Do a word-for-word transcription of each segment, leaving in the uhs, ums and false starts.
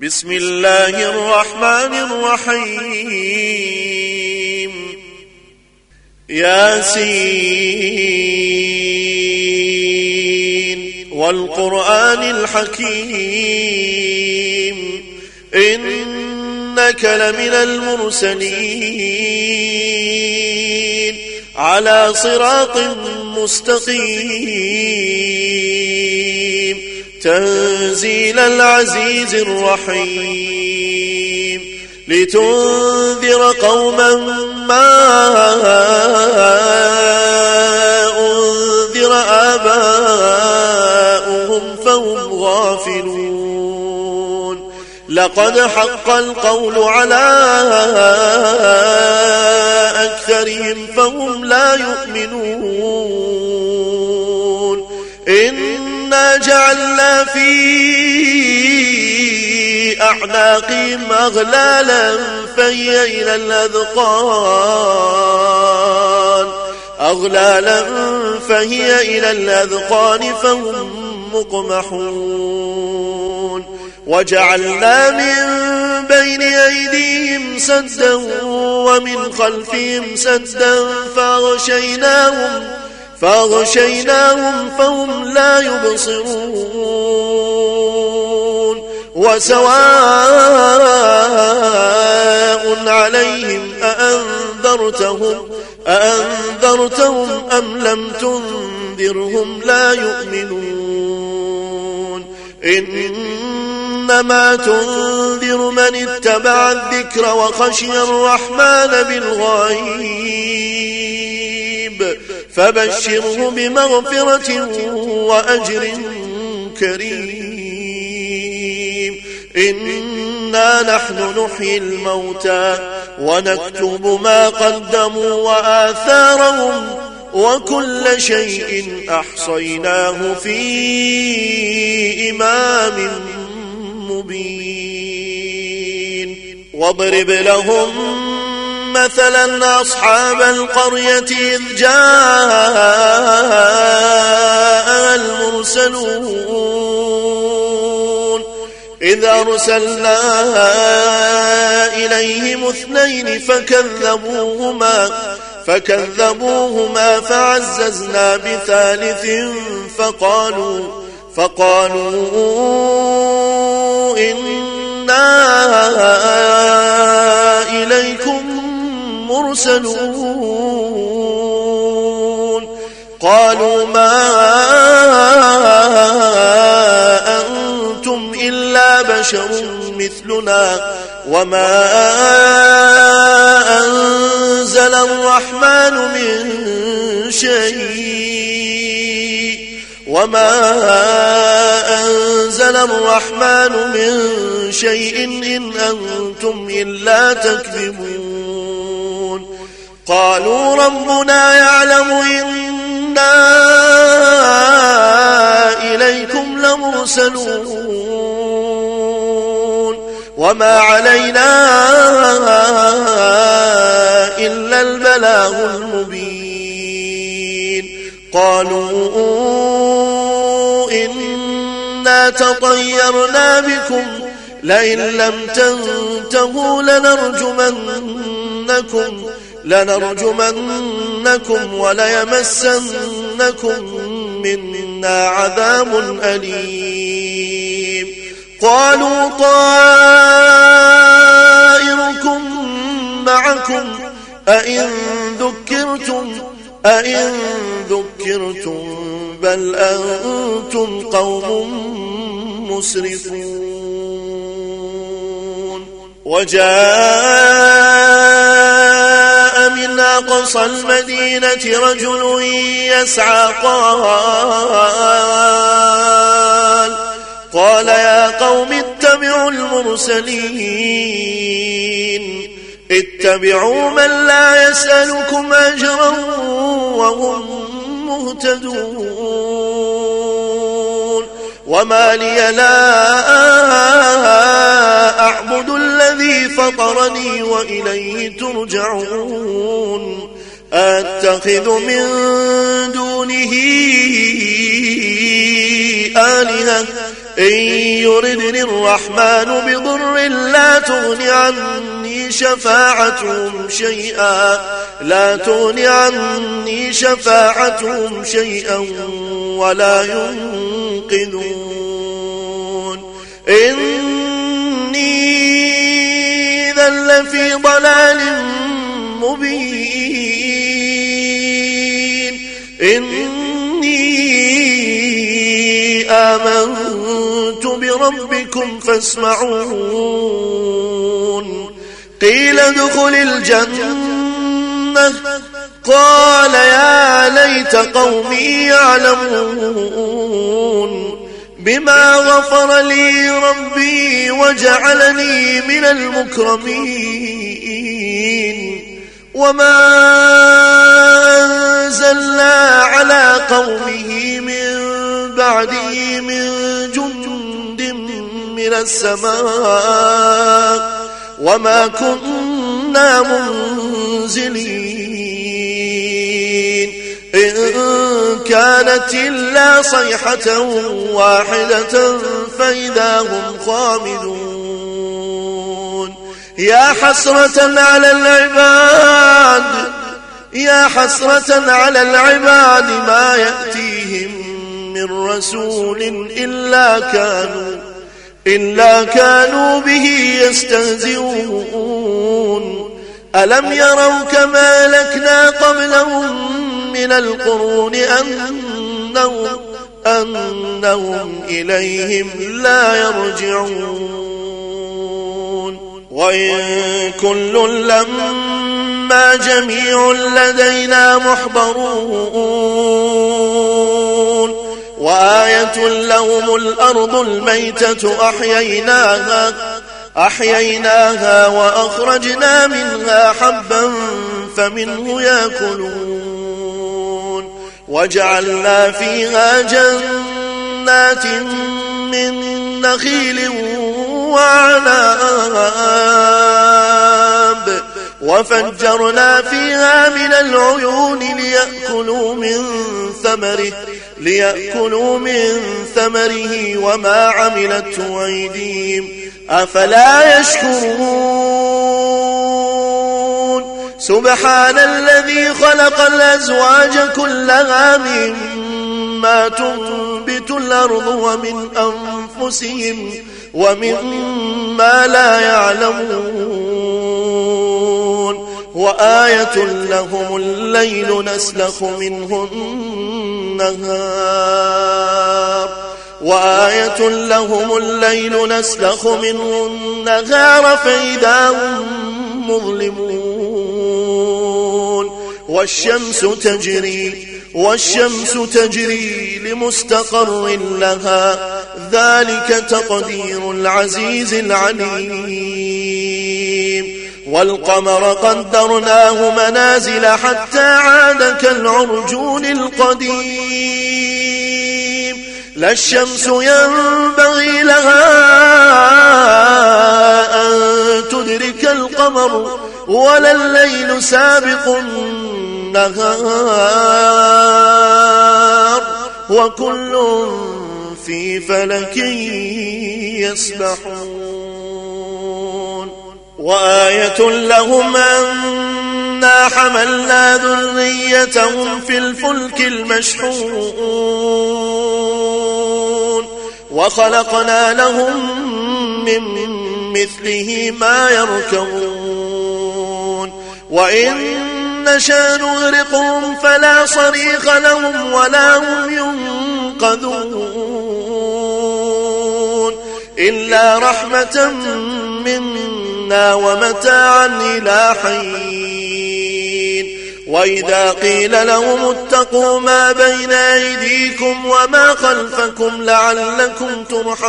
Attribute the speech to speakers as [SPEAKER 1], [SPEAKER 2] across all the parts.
[SPEAKER 1] بسم الله الرحمن الرحيم ياسين والقرآن الحكيم إنك لمن المرسلين على صراط مستقيم تنزيل العزيز الرحيم لتنذر قوما ما أنذر آباؤهم فهم غافلون لقد حق القول على أكثرهم فهم لا يؤمنون إنا جعلنا في أعناقهم أغلالا فهي إلى الأذقان أغلالا فهي إلى الأذقان فهم مقمحون وجعلنا من بين أيديهم سدا ومن خلفهم سدا فأغشيناهم فأغشيناهم فهم لا يبصرون وسواء عليهم أأنذرتهم أأنذرتهم أم لم تنذرهم لا يؤمنون إنما تنذر من اتبع الذكر وخشي الرحمن بالغيب فبشره بمغفرة وأجر كريم إنا نحن نحيي الموتى ونكتب ما قدموا وآثارهم وكل شيء أحصيناه في إمام مبين واضرب لهم مثلا أصحاب القرية إذ جاء المرسلون إذ أرسلنا إليهم اثنين فكذبوهما فكذبوهما فعززنا بثالث فقالوا فقالوا إنا إليكم مرسلون قالوا ما أنتم إلا بشر مثلنا وما أنزل الرحمن من شيء وما أنزل الرحمن من شيء إن أنتم إلا تكذبون قالوا ربنا يعلم إنا إليكم لمرسلون وما علينا إلا البلاغ المبين قالوا إنا تطيرنا بكم لئن لم تنتهوا لنرجمنكم لنرجمنكم وليمسنكم منا عذاب أليم قالوا طائركم معكم أئن ذكرتم أئن ذكرتم بل أنتم قوم مسرفون وجاء من أقصى المدينة رجل يسعى قال قال يا قوم اتبعوا المرسلين اتبعوا من لا يسألكم أجرا وهم مهتدون وما لي لا أعبد الذي فطرني وإليه ترجعون أتخذ من دونه آلهة إن يردني الرحمن بضر لا تغن عني شفاعتهم شيئا لا تغن عني شفاعتهم شيئا ولا ينقذون إني إذا لفي ضلال مبين إني آمنت بربكم فاسمعون قيل ادخل الجنة قال يا ليت قومي يعلمون بما غفر لي ربي وجعلني من المكرمين وما أنزلنا على قومه من بعده من جند من السماء وما كنا منزلين إن كانت إلا صيحة واحدة فإذا هم خامدون يا حسرة على العباد يا حسرة على العباد ما يأتيهم من رسول إلا كانوا إلا كانوا به يستهزئون ألم يروا كما أهلكنا قبلهم من القرون أنهم, أنهم إليهم لا يرجعون وإن كل لما جميع لدينا محضرون وآية لهم الأرض الميتة أحييناها أحييناها وأخرجنا منها حبا فمنه يأكلون وجعلنا فيها جنات من نخيل وعناب وفجرنا فيها من العيون ليأكلوا من ثمره ليأكلوا من ثمره وما عملته أيديهم أفلا يشكرون سبحان الذي خلق الأزواج كلها مما تنبت الأرض ومن أنفسهم ومما لا يعلمون وآية لهم الليل نسلخ منه النهار وآية لهم الليل نسلخ منه النهار فإذا هم مظلمون والشمس تجري والشمس تجري لمستقر لها ذلك تقدير العزيز العليم والقمر قدرناه منازل حتى عاد كالعرجون القديم لا الشمس ينبغي لها أن تدرك القمر ولا الليل سابق النهار وكل في فلك يسبحون وآية لهم أنا حملنا ذريتهم في الفلك المشحون وخلقنا لهم من مثله ما يركبون وإن نشاء نغرقهم فلا صريخ لهم ولا هم ينقذون إلا رحمة منا ومتاعا إلى حين وإذا قيل لهم اتقوا ما بين أيديكم وما خلفكم لعلكم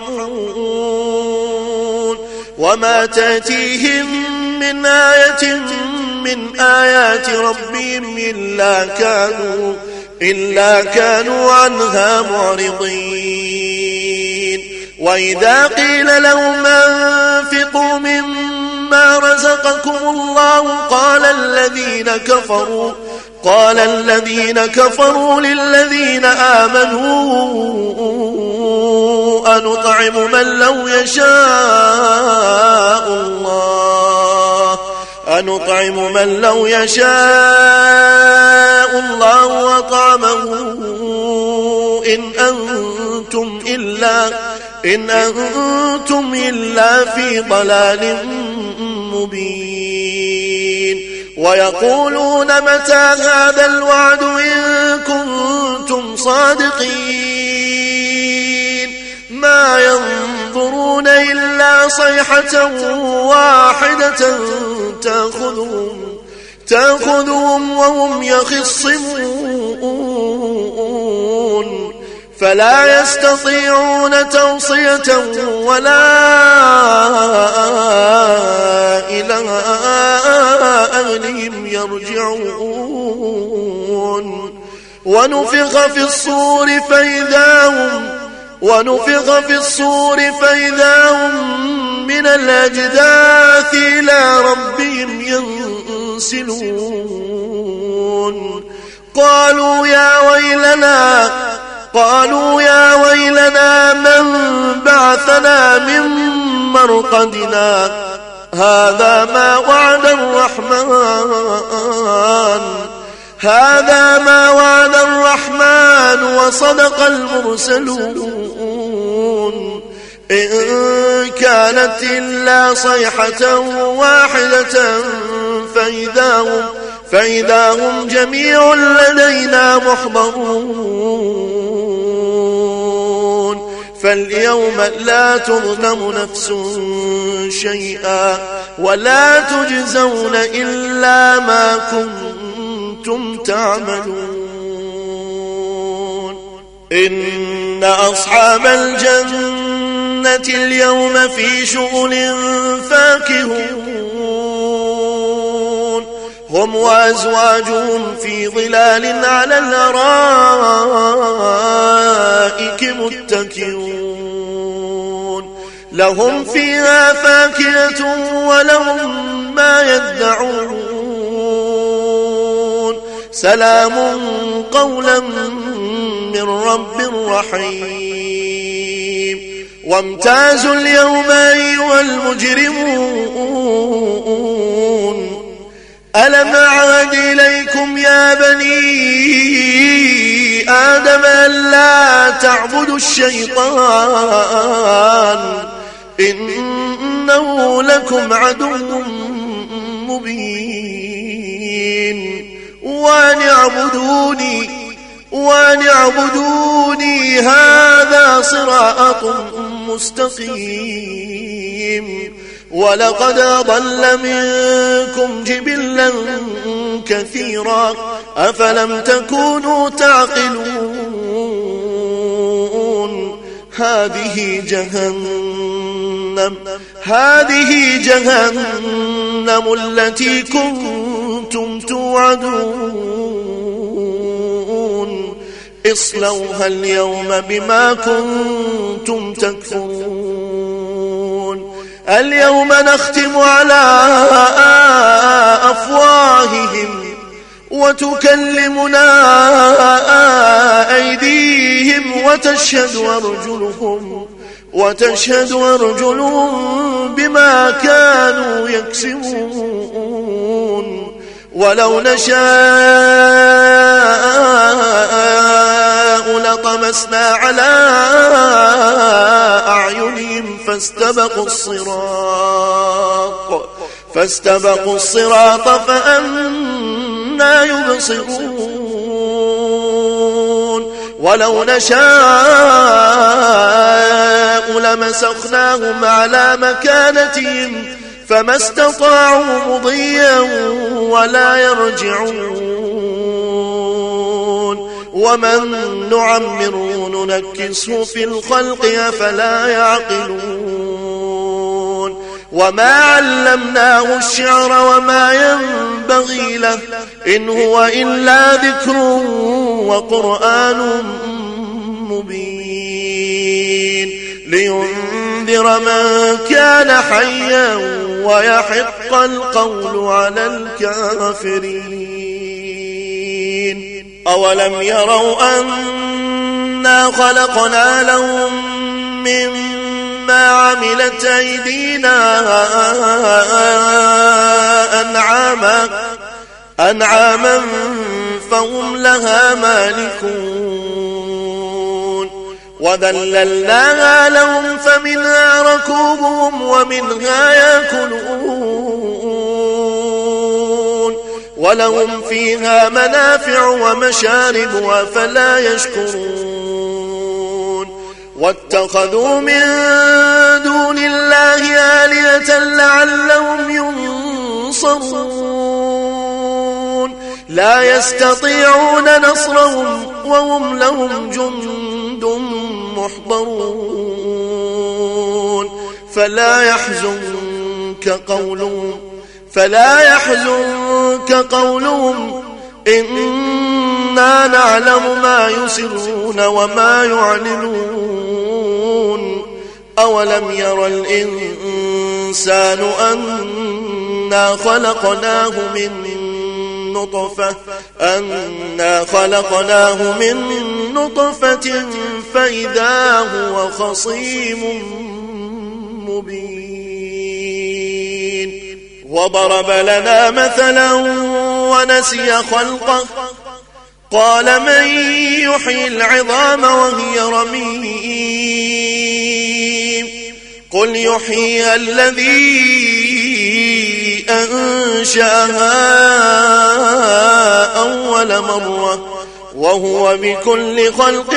[SPEAKER 1] ترحمون وما تأتيهم من آية من آيات ربهم إلا كانوا إلا كانوا عنها معرضين وإذا قيل لهم أنفقوا مما رزقكم الله قال الذين كفروا قال الذين كفروا للذين آمنوا أنطعم من لو يشاء الله أنطعم من لو يشاء الله أطعمه إن أنتم إلا إن أنتم إلا في ضلال مبين ويقولون متى هذا الوعد إن كنتم صادقين ما ينظرون إلا صيحة واحدة تأخذهم تأخذهم وهم يخصمون فلا يستطيعون توصية ولا إلى أهلهم يرجعون ونفخ في الصور فإذا هم ونفخ في الصور فإذا هم من الأجداث إلى ربهم ينسلون قالوا يا ويلنا قالوا يا ويلنا من بعثنا من مرقدنا هذا ما وعد الرحمن هذا ما وعد الرحمن وصدق المرسلون إن كانت إلا صيحة واحدة فإذا هم فإذا هم جميع لدينا محضرون فاليوم لا تظلم نفس شيئا ولا تجزون إلا ما كنتم تعملون إن أصحاب الجنة اليوم في شغل فاكهون هم وأزواجهم في ظلال على الأرائك متكئون لهم فيها فاكهة ولهم ما يدعون سلام قولا من رب رحيم وامتازوا اليوم أيها المجرمون ألم أعهد إليكم يا بني آدم ألا تعبدوا الشيطان إنه لكم عدو مبين وأن اعبدوني وأن اعبدوني هذا صراط مستقيم ولقد أضل منكم جبلا كثيرا أفلم تكونوا تعقلون هذه جهنم هذه جهنم التي كنتم توعدون اصلوها اليوم بما كنتم تكفرون اليوم نختم على أفواههم وتكلمنا أيديهم وتشهد أرجلهم وتشهد أرجلهم بما كانوا يكسبون ولو نشاء لطمسنا على أعينهم فاستبقوا الصراط فاستبقوا الصراط فأنى يبصرون ولو نشاء لمسخناهم على مكانتهم فما استطاعوا مضيا ولا يرجعون ومن نعمره ننكسه في الخلق أفلا يعقلون وما علمناه الشعر وما ينبغي له إن هو إلا ذكر وقرآن مبين لينذر من كان حيا ويحق القول على الكافرين أولم يروا أنا خلقنا لهم مما عملت أيدينا أنعاما أنعاما فهم لها مالكون وذللناها لهم فمنها ركوبهم ومنها يأكلون ولهم فيها منافع ومشارب أفلا يشكرون واتخذوا من دون الله آلهة لعلهم ينصرون لا يستطيعون نصرهم وهم لهم جند محضرون فلا يحزنك قولهم فلا يحزنك قولهم إنا نعلم ما يسرون وما يعلنون أولم ير الإنسان أنا خلقناه من نطفة أنا خلقناه من نطفة فإذا هو خصيم مبين وضرب لنا مثلا ونسي خلقه قال من يحيي العظام وهي رميم قل يحييها الذي أنشأها أول مرة وهو بكل خلق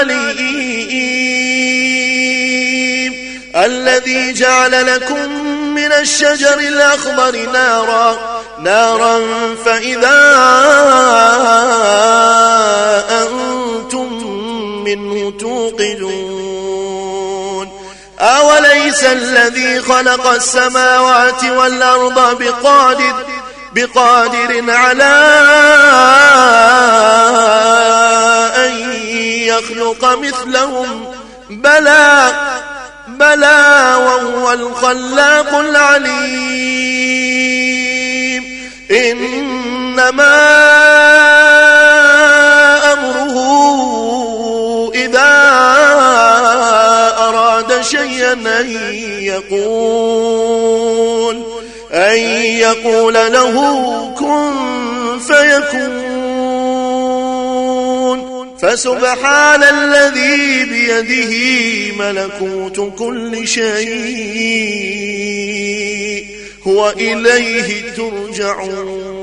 [SPEAKER 1] عليم الذي جعل لكم من الشجر الأخضر نارا نارا فإذا أنتم منه توقدون أوليس الذي خلق السماوات والأرض بقادر بقادر على أن يخلق مثلهم بلى بلى وهو الخلاق العليم إنما أمره إذا أراد شيئا أن يقول أن يقول له كن فيكون فسبحان الذي بيده ملكوت كل شيء وإليه ترجعون